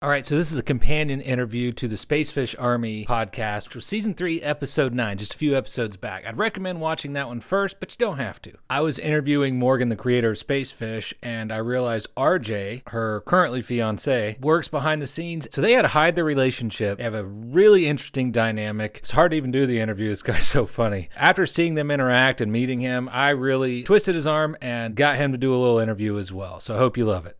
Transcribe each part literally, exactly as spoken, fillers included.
All right, so this is a companion interview to the Spacefish Army podcast, which was season three, episode nine, just a few episodes back. I'd recommend watching that one first, but you don't have to. I was interviewing Morgan, the creator of Spacefish, and I realized R J, her currently fiance, works behind the scenes. So they had to hide their relationship. They have a really interesting dynamic. It's hard to even do the interview. This guy's so funny. After seeing them interact and meeting him, I really twisted his arm and got him to do a little interview as well. So I hope you love it.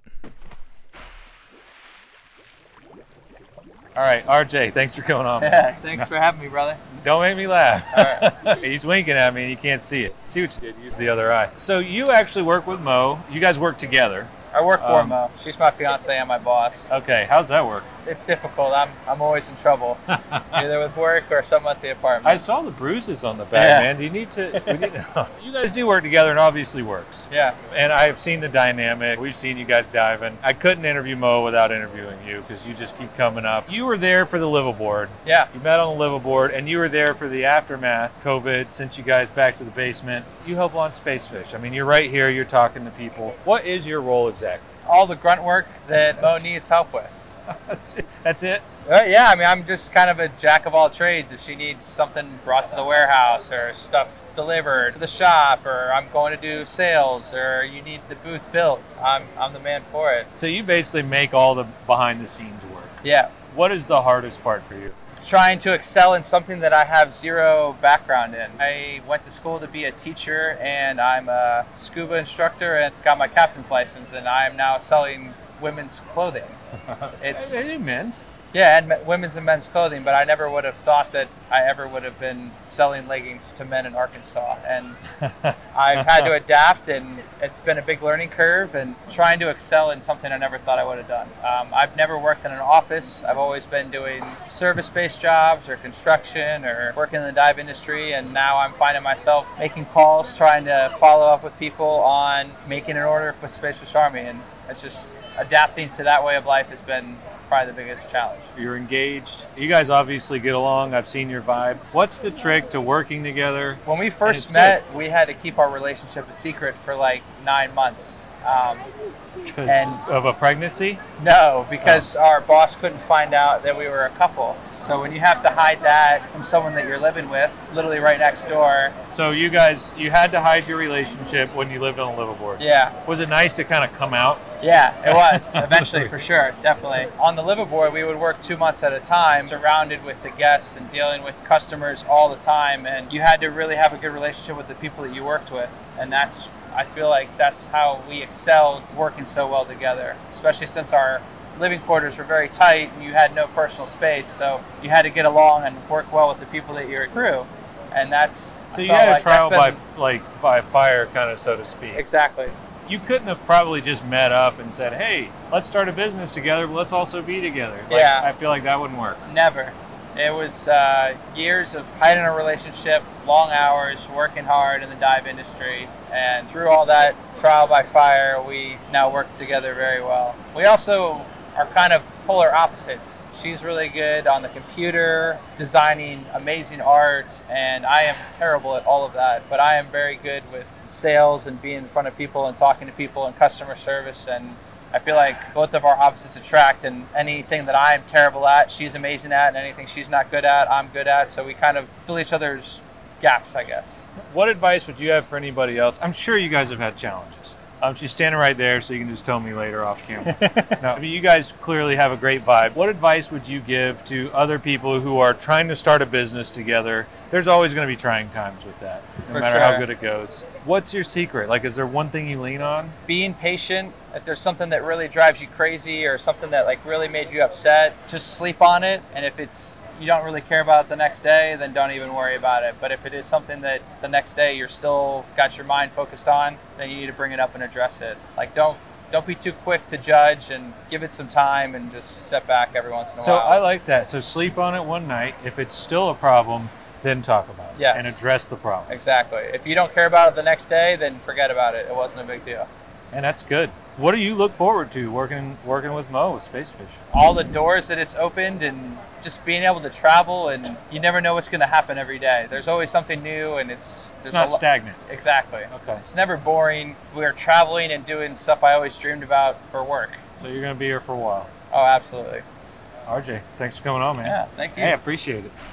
All right, R J, thanks for coming on. Yeah, thanks for having me, brother. Don't make me laugh. All right. He's winking at me and you can't see it. See what you did, use the other eye. So you actually work with Mo. You guys work together. I work for Um, Mo. She's my fiance and my boss. Okay, how's that work? It's difficult. I'm I'm always in trouble, either with work or something at the apartment. I saw the bruises on the back, Yeah. man. Do you need to, we need to you guys do work together and obviously works. Yeah. And I've seen the dynamic. We've seen you guys diving. I couldn't interview Mo without interviewing you because you just keep coming up. You were there for the liveaboard. Yeah. You met on the liveaboard, and you were there for the aftermath, COVID, sent you guys back to the basement. You help launch Spacefish. I mean, you're right here, you're talking to people. What is your role exactly? All the grunt work that Mo needs help with. That's it? That's it? Uh, yeah, I mean, I'm just kind of a jack of all trades. If she needs something brought to the warehouse or stuff delivered to the shop, or I'm going to do sales, or you need the booth built, I'm I'm the man for it. So you basically make all the behind-the-scenes work. Yeah. What is the hardest part for you? Trying to excel in something that I have zero background in. I went to school to be a teacher, and I'm a scuba instructor and got my captain's license, and I am now selling women's clothing. It's I do men's. yeah, and me- women's and men's clothing, but I never would have thought that I ever would have been selling leggings to men in Arkansas. And I've had to adapt, and it's been a big learning curve, and trying to excel in something I never thought I would have done. Um, I've never worked in an office. I've always been doing service-based jobs or construction or working in the dive industry, and now I'm finding myself making calls, trying to follow up with people on making an order with Spacefish Army, and it's just adapting to that way of life has been probably the biggest challenge. You're engaged. You guys obviously get along. I've seen your vibe. What's the trick to working together? When we it's first met, we had to keep our relationship a secret for like nine months. Um, Because and- of a pregnancy? no, because our boss couldn't find out that we were a couple. So when you have to hide that from someone that you're living with, literally right next door, So you guys, you had to hide your relationship when you lived on the liveaboard. yeah, Was it nice to kind of come out? yeah, it was eventually for sure, definitely. On the liveaboard, we would work two months at a time, surrounded with the guests and dealing with customers all the time, and you had to really have a good relationship with the people that you worked with, and that's. I feel like that's how we excelled working so well together, especially since our living quarters were very tight and you had no personal space, so you had to get along and work well with the people that you're crew, and that's So I you felt had a like trial by that's been- like by fire, kind of, so to speak. exactly. You couldn't have probably just met up and said, "Hey, let's start a business together, but let's also be together." Like, Yeah. I feel like that wouldn't work. Never. It was uh, years of hiding a relationship, long hours, working hard in the dive industry, and through all that trial by fire, we now work together very well. We also are kind of polar opposites. She's really good on the computer, designing amazing art, and I am terrible at all of that, but I am very good with sales and being in front of people and talking to people and customer service, and I feel like both of our opposites attract, and anything that I'm terrible at, she's amazing at, and anything she's not good at, I'm good at. So we kind of fill each other's gaps, I guess. What advice would you have for anybody else? I'm sure you guys have had challenges. Um, she's standing right there, so you can just tell me later off camera. No, I mean, you guys clearly have a great vibe. What advice would you give to other people who are trying to start a business together? There's always going to be trying times with that, no For matter how sure. good it goes. What's your secret? Like, is there one thing you lean on? Being patient. If there's something that really drives you crazy or something that like really made you upset, just sleep on it. And if it's you don't really care about it the next day, then don't even worry about it. But if it is something that the next day you're still got your mind focused on, then you need to bring it up and address it. Like don't don't be too quick to judge, and give it some time and just step back every once in a So while. I like that. So sleep on it one night. If it's still a problem, then talk about it Yes. and address the problem. Exactly. If you don't care about it the next day, then forget about it. It wasn't a big deal. And that's good. What do you look forward to working working with Mo with Spacefish? All the doors that it's opened, and just being able to travel, and you never know what's going to happen every day. There's always something new, and it's It's there's not a lo- stagnant. Exactly. Okay. It's never boring. We're traveling and doing stuff I always dreamed about for work. So you're going to be here for a while. Oh, absolutely. R J, thanks for coming on, man. Yeah, thank you. Hey, I appreciate it.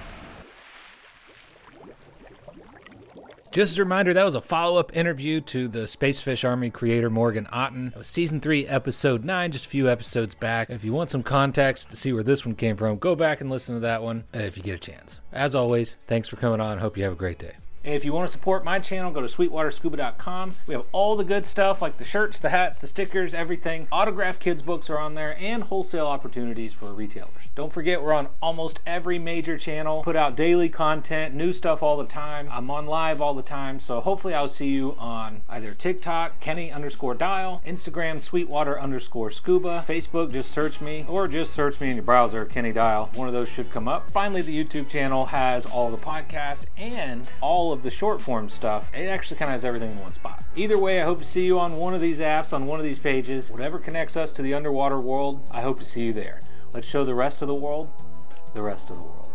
Just as a reminder, that was a follow-up interview to the Spacefish Army creator Morgan Otten. It was season three, episode nine, just a few episodes back. If you want some context to see where this one came from, go back and listen to that one if you get a chance. As always, thanks for coming on. Hope you have a great day. And if you want to support my channel, go to sweetwater scuba dot com. We have all the good stuff like the shirts, the hats, the stickers, everything. Autographed kids books are on there and wholesale opportunities for retailers. Don't forget, we're on almost every major channel. Put out daily content, new stuff all the time. I'm on live all the time, so hopefully I'll see you on either TikTok, Kenny underscore Dial, Instagram, Sweetwater underscore Scuba, Facebook, just search me, or just search me in your browser, Kenny Dial. One of those should come up. Finally, the YouTube channel has all the podcasts and all of the short form stuff. It actually kind of has everything in one spot. Either way, I hope to see you on one of these apps, on one of these pages. Whatever connects us to the underwater world, I hope to see you there. Let's show the rest of the world the rest of the world.